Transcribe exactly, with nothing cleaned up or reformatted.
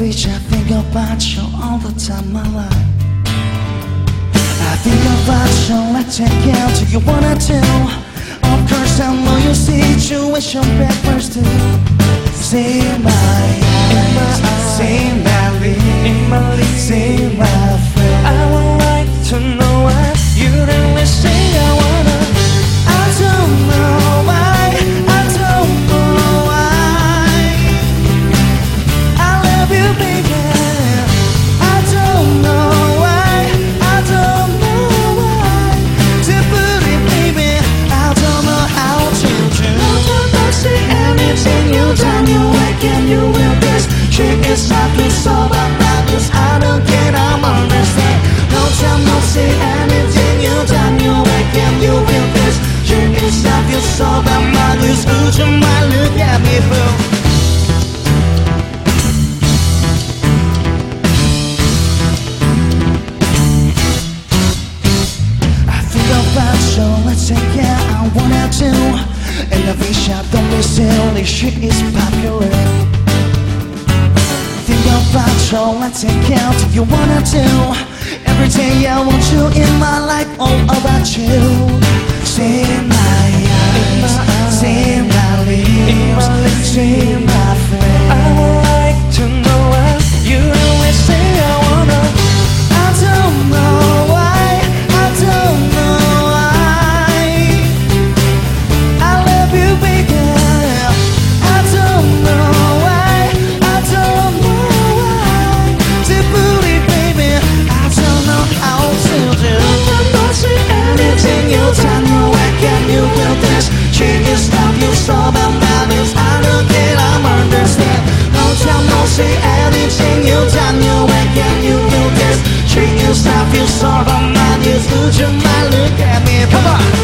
beach, I think about you all the time, my life. I think about you, let's take out do you wanna do? Of course I know your situation back first too. See my eyes, see my lips, see my face. I would like to know why you didn't say I wanna. I don't know why, I don't know why I love you, baby. I don't know why, I don't know why to put it, baby. I don't know how to do. Don't say anything you done, you like and you will this. Trick is not to solve about this. I don't care, I'm understand. No time, no say anything you done, you like and you will this. Trick is not to solve about this. Would you mind look at me, boo? So let's take care, I wanna do. And the fish shop, don't be silly, shit is popular. Think about you, let's take care, do you wanna do? Every day I want you in my life, all about you. See my eyes, see my lips, see my face. I would like to know why you always say I wanna. I don't know why, I don't know. Say anything you done, you wake and you will this. Treat yourself, you solve a man, you lose your mind, look at me, come on.